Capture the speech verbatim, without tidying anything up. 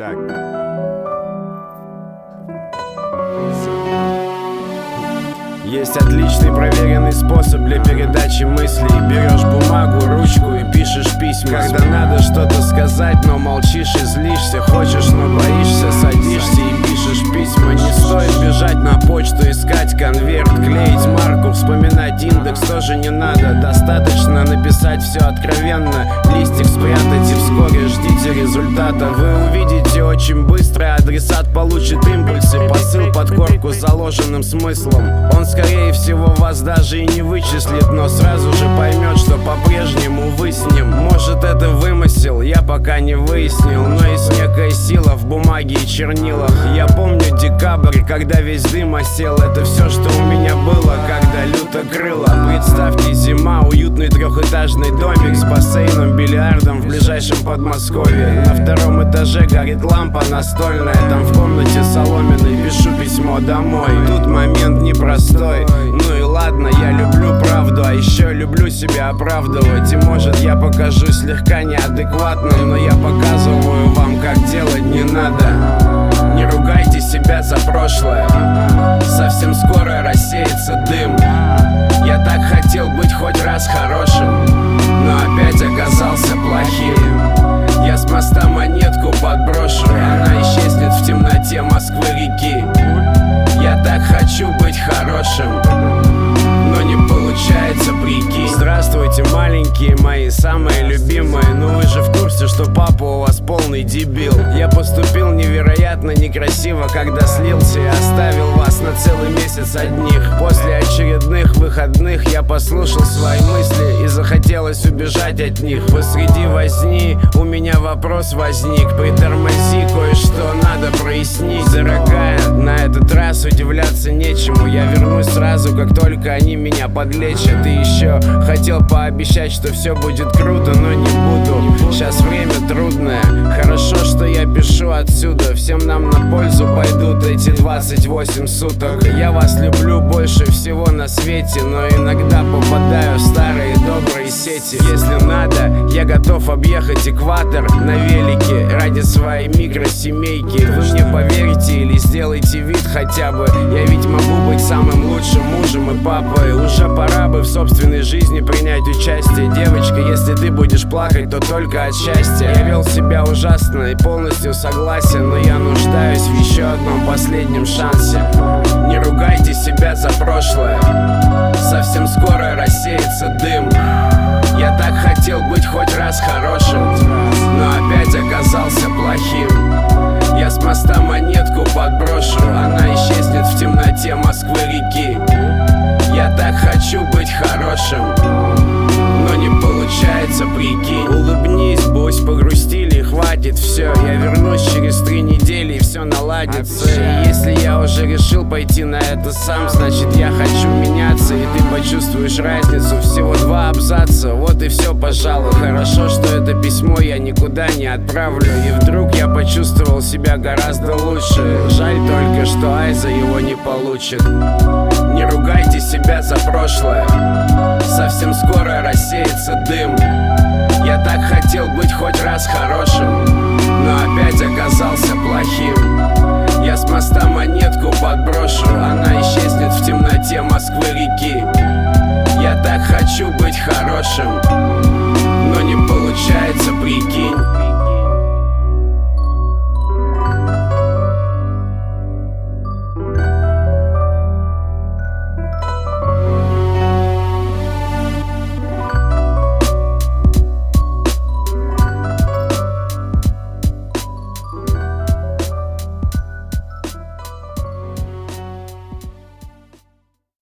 Так. Есть отличный проверенный способ для передачи мыслей. Берешь бумагу, ручку и пишешь письма. Когда надо что-то сказать, но молчишь и злишься. Хочешь, но боишься, садишься и пишешь письма. Не стоит бежать на почту, искать конверт, клеить марку, вспоминать индекс тоже не надо. Достаточно написать все откровенно, листик спрятать и вскоре ждите результата. Вы увидите очень быстро, адресат получит импульсы, посыл под корку с заложенным смыслом. Он скорее всего вас даже и не вычислит, но сразу же поймет, что по-прежнему вы с ним. Может, это вымысел, я пока не выяснил, но есть некая сила в бумаге и чернилах. Я помню декабрь, когда весь дым осел. Это все, что у меня было, когда люто крыло. Представьте, зима, уютный трехэтажный домик с бассейном, бильярдом в ближайшем Подмосковье. На втором этаже горит лампа настольная, там в комнате соломенной пишу письмо домой. Тут момент непростой, ну и ладно, я люблю правду, а еще люблю себя оправдывать. И может я покажу слегка неадекватным, но я показываю вам, как делать не надо. Не ругайте себя за прошлое, совсем скоро рассеется дым. Я так хотел быть хоть раз хорошим, но опять оказался плохим. Я с моста монетку подброшу, она исчезнет в темноте Москвы-реки. Я так хочу быть хорошим, но не получается, прикинь. Здравствуйте, маленькие мои, самые любимые. Ну вы же в курсе, что папа у вас полный дебил. Я поступил невероятно некрасиво, когда слился и оставил вас на целый месяц одних. После очередных выходных я послушал свои мысли и захотелось убежать от них. Посреди возни у меня вопрос возник. Притормози, кое-что надо прояснить. Дорогая, на этот раз удивляться нечему. Я вернусь сразу, как только они меня подлечат. И еще хотел пообещать, что все будет круто, но не буду. Сейчас время трудное, хорошо, что я пишу отсюда. Всем нам на пользу пойдут эти двадцать восемь суток. Я вас люблю больше всего на свете, но иногда попадаю в старые добрые сети. Если надо, я готов объехать экватор на велике ради своей микросемейки. Вы мне поверите или сделайте вид хотя бы. Я ведь могу быть самым лучшим мужем и папой. Уже пора бы в собственной жизни принять участие. Девочка, если ты будешь плакать, то только от счастья. Я вел себя ужасно и полностью согласен, но я нуждаюсь в еще одном последнем шансе. Не ругайте себя за прошлое, совсем скоро рассеется дым. Я так хотел быть хоть раз хорошим, но опять оказался плохим. Я с моста монетку подброшу, она исчезнет в темноте Москвы-реки. Я так хочу быть хорошим, но не получается, прикинь. Улыбнись, будь погрустили, хватит все. Я вернусь через три недели и все наладится. И если я уже решил пойти на это сам, значит я хочу меняться, и ты почувствуешь разницу. Всего два абзаца, вот и все, пожалуй. Хорошо, что это письмо я никуда не отправлю. И вдруг я почувствовал себя гораздо лучше. Жаль только, что Айза его не получит. Не ругайте себя за прошлое, совсем скоро рассеется дым. Я так хотел быть хоть раз хорошим, но опять оказался плохим. Я с моста монетку подброшу, она исчезнет в темноте Москвы-реки. Я так хочу быть хорошим, но не получается, прикинь.